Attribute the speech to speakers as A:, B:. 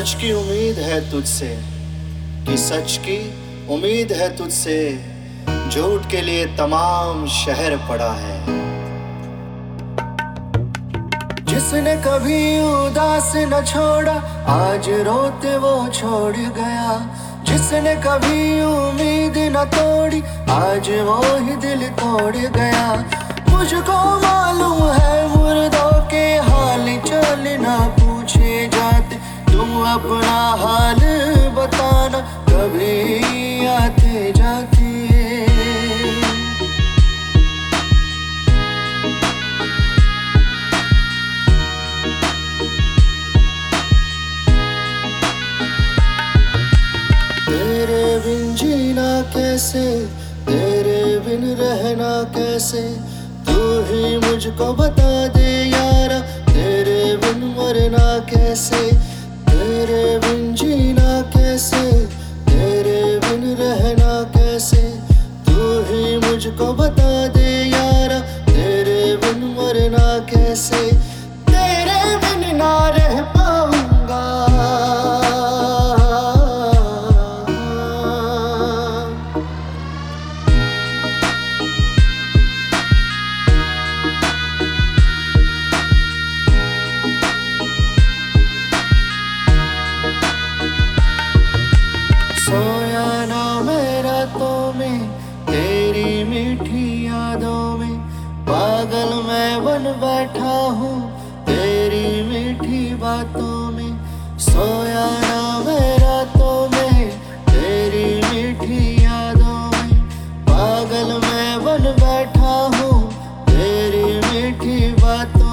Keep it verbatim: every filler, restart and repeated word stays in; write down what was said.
A: सच की उम्मीद है तुझसे, कि सच की उम्मीद है तुझसे, झूठ के लिए तमाम शहर पड़ा है। जिसने कभी उदास न छोड़ा, आज रोते वो छोड़ गया। जिसने कभी उम्मीद न तोड़ी, आज वो ही दिल तोड़ गया। मुझको मालूम है मुर्दों के हाल चाल ना पूछे जाते, तुम अपना हाल बताना कभी आते जाते। तेरे बिन जीना कैसे, तेरे बिन रहना कैसे, तू ही मुझको बता दे यारा, तेरे बिन मरना कैसे। तेरे बिन जीना कैसे, तेरे बिन रहना कैसे, तू ही मुझको बता दे यारा, तेरे बिन मरना कैसे। तेरे बिन ना रह पाऊंगा, सोया ना मैं रातों में तेरी मीठी यादों में, पागल मैं बन बैठा हूँ तेरी मीठी बातों में। सोया ना मैं रातों में तेरी मीठी यादों में, पागल मैं बन बैठा हूँ तेरी मीठी बातों